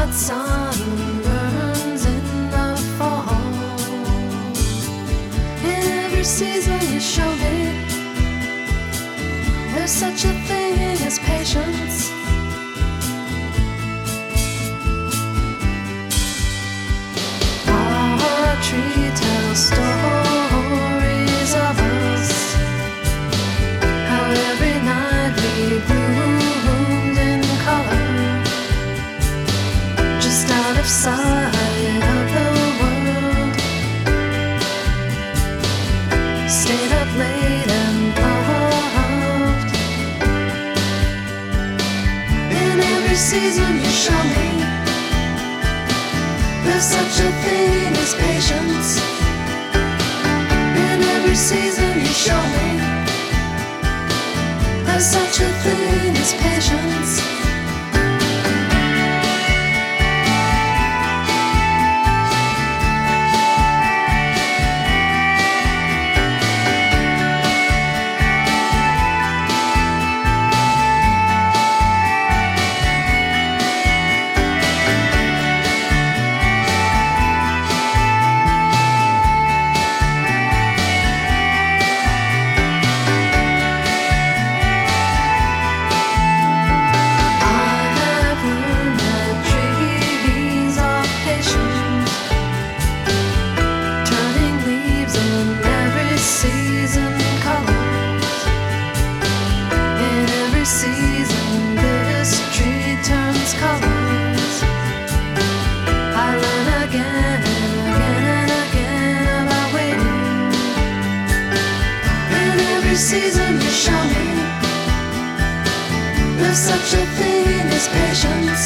hot sun burns in the fall. In every season you show me there's such a thing as patience. Our tree tells stories of us, how every night we bloomed in color, just out of sight of the world. Stayed up late and loved. In every season you show me there's such a thing as patience. In every season you show me there's such a thing as patience. Season you show me there's such a thing as patience.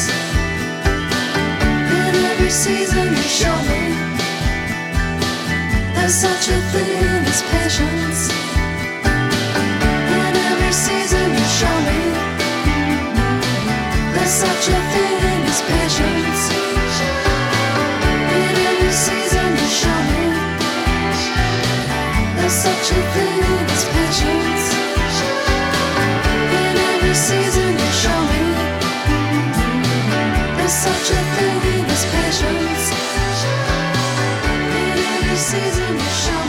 In every season you show me there's such a thing as patience. In every season you show me there's such a thing as patience. In every season you show me there's such a thing as patience. In every season you show me there's such a thing as patience. In every season you show me